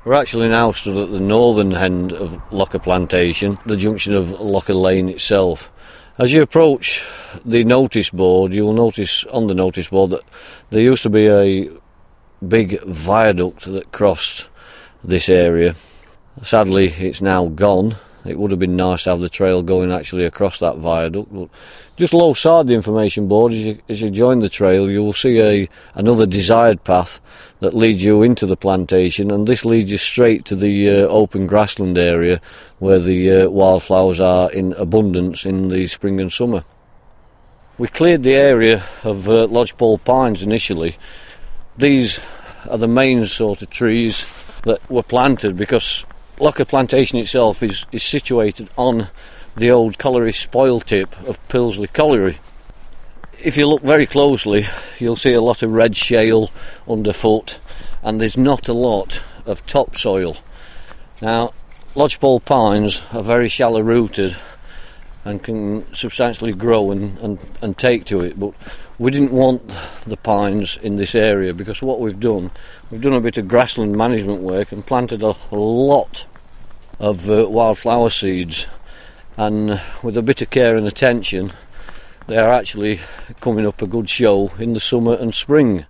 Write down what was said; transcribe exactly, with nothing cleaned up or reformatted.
We're actually now stood at the northern end of Locker Plantation, the junction of Locker Lane itself. As you approach the notice board, you will notice on the notice board that there used to be a big viaduct that crossed this area. Sadly, it's now gone. It would have been nice to have the trail going actually across that viaduct. But just alongside the information board, as you, as you join the trail, you will see a another desired path that leads you into the plantation, and this leads you straight to the uh, open grassland area where the uh, wildflowers are in abundance in the spring and summer. We cleared the area of uh, lodgepole pines initially. These are the main sort of trees that were planted because Locker Plantation itself is, is situated on the old colliery spoil tip of Pilsley Colliery. If you look very closely, you'll see a lot of red shale underfoot, and there's not a lot of topsoil. Now, lodgepole pines are very shallow rooted and can substantially grow and, and, and take to it, but we didn't want the pines in this area because what we've done, we've done a bit of grassland management work and planted a, a lot of uh, wildflower seeds, and with a bit of care and attention they are actually coming up a good show in the summer and spring.